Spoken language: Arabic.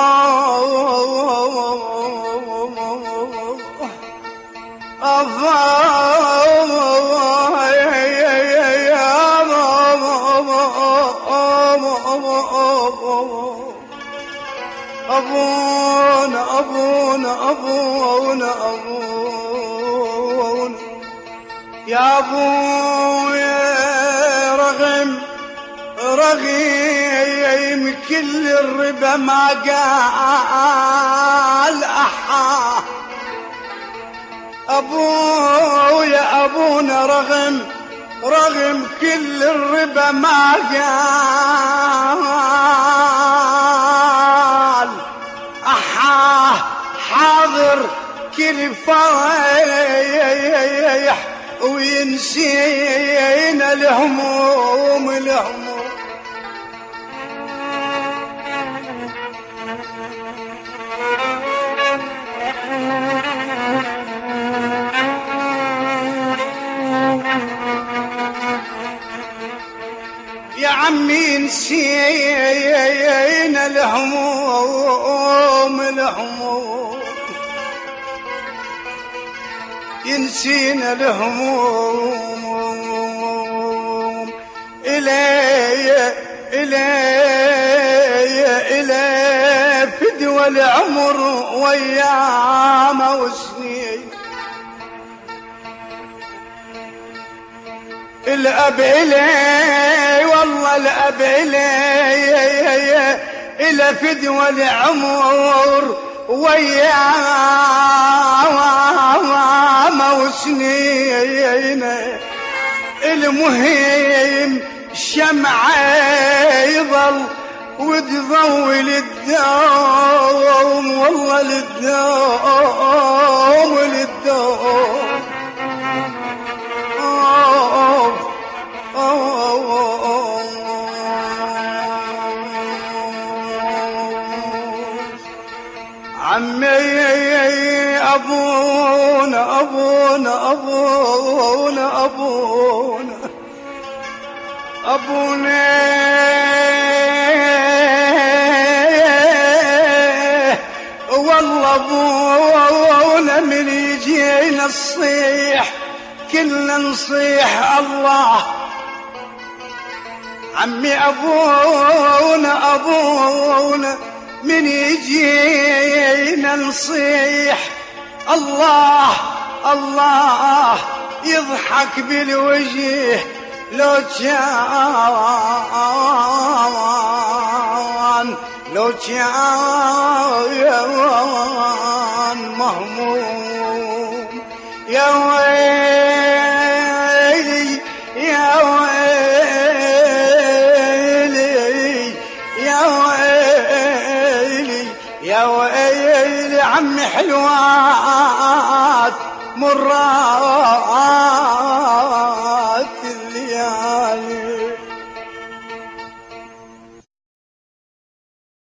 يا أبويا رغم كل الربا ما قال أحا. أبويا أبونا رغم كل الربا ما قال أحا. حاضر كل فرح وينسينا الهموم. يا عمي نسينا الهموم. ينسينا الهموم. إلي فدوى العمر وياما وسنين. الأب إلي والله الأب إلي فدوى العمر وياما وسنين. المهم شمعة يظل وتضوي للدوم. والله للدوم. عمي أبونا والله أبونا من يجينا الصيح كلنا نصيح الله. عمي أبونا من يجينا نصيح الله. الله يضحك بالوجه لو كان مهموم. يا ويلي يا ويلي يا ويلي يا ويلي. عمي حلوات مرات